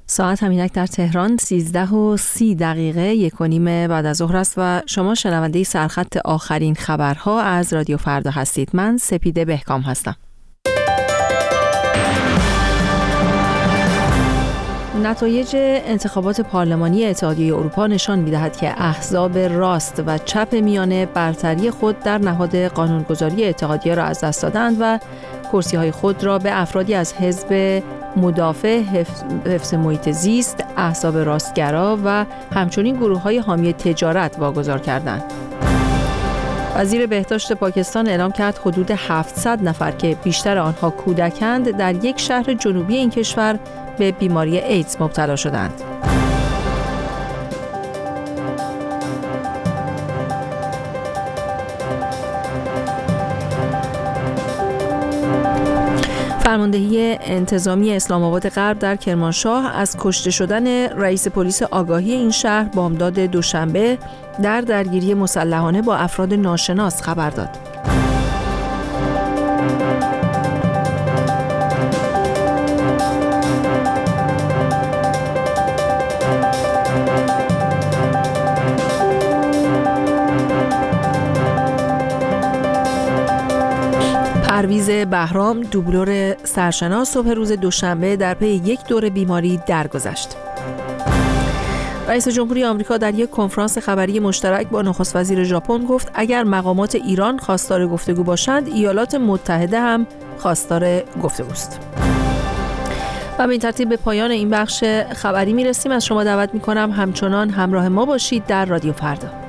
ساعت همینک در تهران 13:30 1:30 بعد از ظهر است و شما شنونده سرخط آخرین خبرها از رادیو فردا هستید. من سپیده بهکام هستم. نتایج انتخابات پارلمانی اتحادیه اروپا نشان می‌دهد که احزاب راست و چپ میانه برتری خود در نهاد قانونگذاری اتحادیه را از دست دادند و کرسی‌های خود را به افرادی از حزب مدافع حفظ محیط زیست، احزاب راستگرا و همچنین گروه‌های حامی تجارت واگذار کردند. وزیر بهداشت پاکستان اعلام کرد حدود 700 نفر که بیشتر آنها کودکند در یک شهر جنوبی این کشور به بیماری ایدز مبتلا شدند. فرماندهی انتظامی اسلام آباد غرب در کرمانشاه از کشته شدن رئیس پلیس آگاهی این شهر بامداد دوشنبه در درگیری مسلحانه با افراد ناشناس خبر داد. پرویز بهرام، دوبلور سرشناس، صبح روز دوشنبه در پی یک دور بیماری درگذشت. رئیس جمهوری آمریکا در یک کنفرانس خبری مشترک با نخست وزیر ژاپن گفت اگر مقامات ایران خواستار گفتگو باشند، ایالات متحده هم خواستار گفتگوست. و به این ترتیب به پایان این بخش خبری میرسیم. از شما دعوت میکنم همچنان همراه ما باشید در رادیو فردا.